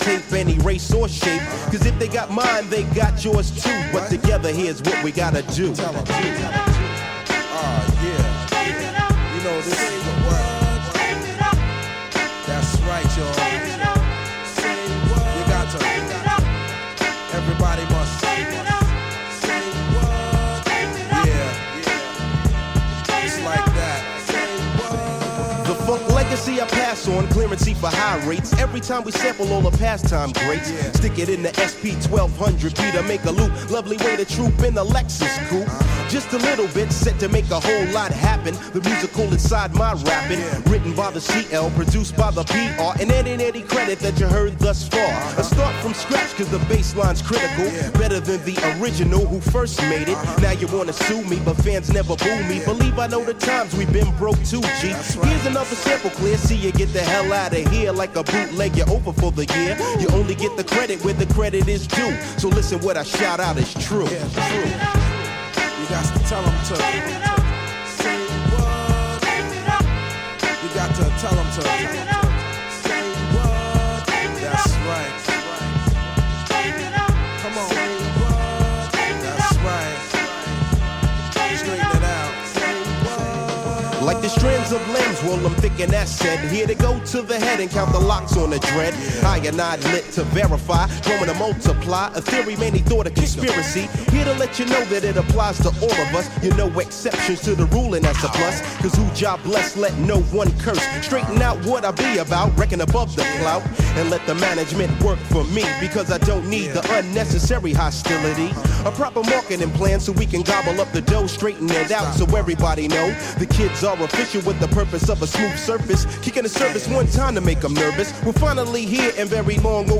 tape any race or shape. Cause if they got mine, they got yours too. But together, here's what we gotta do. Tell them. Yeah. You know, this ain't the word. That's right, y'all. You got to. Everybody must say what. Yeah. It's like that. The funk legacy I pass on, clearancy for high rates. Every time we sample all the pastime greats, stick it in the SP 1200 B to make a loop. Lovely way to troop in the Lexus coupe. Just a little bit set to make a whole lot happen. The musical inside my rapping, written by the CL, produced by the PR, and any credit that you heard thus far. I start from scratch cause the bass line's critical, better than the original who first made it. Now you wanna sue me, but fans never boo me. Believe I know the times we've been broke too, G. Here's another sample clear, see you get the hell out of here. Like a bootleg, you're over for the year. You only get the credit where the credit is due. So listen, what I shout out is true. Yeah, true. You got to tell them to say what. You got to tell them to say what. That's right. Come on. Say what. That's right. Straighten it out. Say what. Like the strands of limbs, well, I'm thinking that's said. Here to go to the head and count the locks on the dread. I and I lit to verify, growing to multiply. A theory many thought a conspiracy. Here to let you know that it applies to all of us. You know exceptions to the rule and that's a plus. Cause who job blessed, let no one curse. Straighten out what I be about, reckon above the clout. And let the management work for me. Because I don't need the unnecessary hostility. A proper marketing plan so we can gobble up the dough, straighten it out so everybody know. The kids are official with the purpose of a smooth surface. Kicking the surface one time to make them nervous. We're finally here and very long